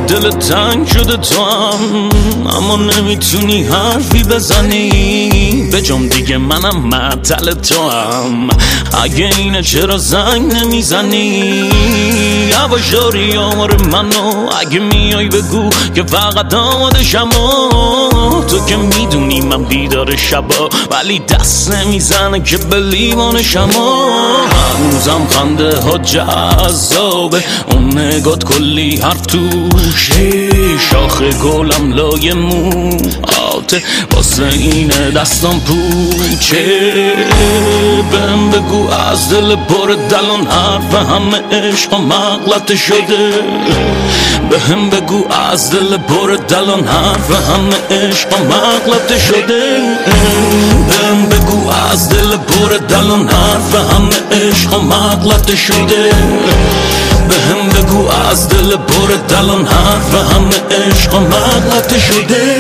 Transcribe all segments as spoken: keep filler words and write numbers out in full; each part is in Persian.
دل تنگ شده تو هم، اما نمیتونی حرفی بزنی به جام دیگه منم معطل تو هم. اگه اینه چرا زنگ نمیزنی؟ یواش داری آمار منو، اگه میای بگو که فقط آمادشم. تو که میدونی من بیدار شبا، ولی دست نمیزنه که به لیوانشم. هنوزم خنده ها جذابه، اون نگات کلی حرف توشه. شاخ گلم لای موهاته، واسه اینه دستم پوچه. بهم بگو از دل پر دلان حرف همه عشق مغلطه شده. بهم بگو از دل پر دلان حرف همه عشق مغلطه شده. بهم بگو از دل پر دلان حرف همه عشق مغلطه شده. بهم بگو از دل پر دلان حرف همه عشق مغلطه شده.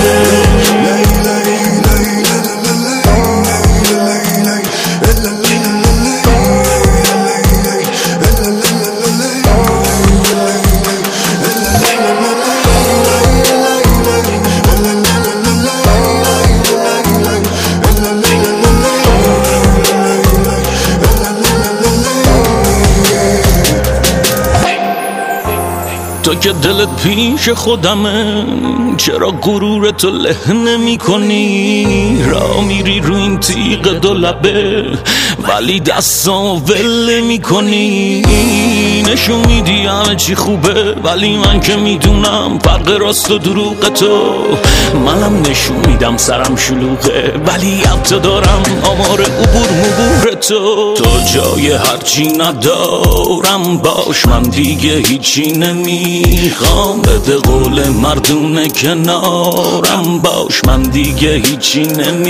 تو که دلت پیش خودمه، چرا غرورتو له نمی کنی؟ را میری رو این تیغ دو لبه، ولی دستامو ول می کنی. نشون میدی همه چی خوبه، ولی من که میدونم فرق راست و دروغ تو. منم نشون میدم سرم شلوغه، ولی حتی دارم آمار عبور مبور تو. تو جای هرچی ندارم باش، من دیگه هیچی نمیخوام. بده قول مردونه کنارم باش، من دیگه هیچی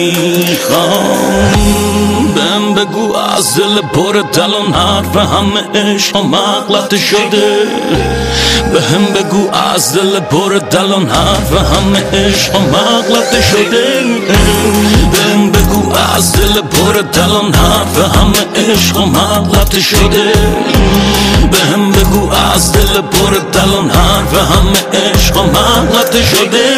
نمیخوام. بهم بگو از دل پر دلان حرف همه عشق مغلطه شده. بهم بگو از دل پر دلان حرف همه عشق مغلطه شده. بهم بگو از دل پر دلان حرف همه عشق مغلطه شده. بهم بگو از دل پر دلان حرف همه عشق مغلطه شده.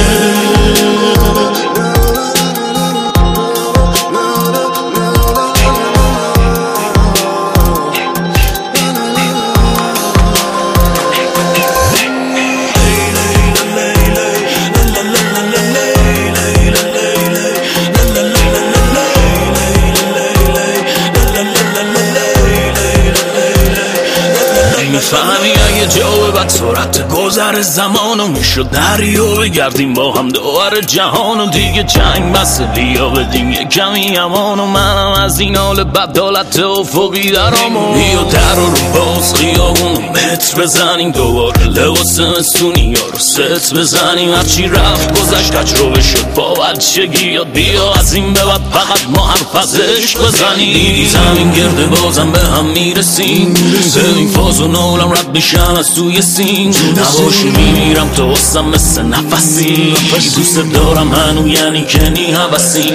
میفهمی اگه جو بعد سرعت گذر زمانو میشد دریا بگردیم با هم دوار جهانو. دیگه جنگ بس بیا بدیم یه کمی امانو. منم از این حال بدالت افقی درامو. بیا در رو باز خیابونو متر بزنیم، دوباره لباس مستونی یا رو ست بزنیم. هرچی رفت گذشت تجربه شد با بچگی یاد. بیا از این به بعد فقط ما حرف از عشق بزنیم. دیدی زمین گرده بازم به هم میرسیم. ببین فاز و نولم رد میشن از توی سین. نباشی میمیرم تو واسم مثل نفسی. دوست دارم هنو یعنی کنی حوثیم.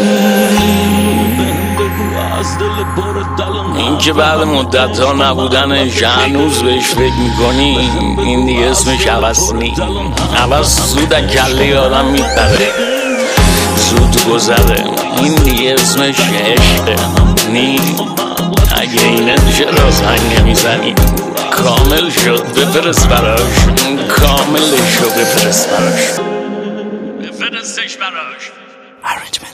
این که بعد مدت ها نبودنش هنوز بهش فکر میکنی، این دیگه اسمش عوض نی. عوض زود کله آدم میپره، زود گذره. این دیگه اسمش عشقه نی. اگه اینه چرا زنگ نمیزنی؟ کامل شد بفرست براش، کامل شد بفرست براش، بفرستش براش.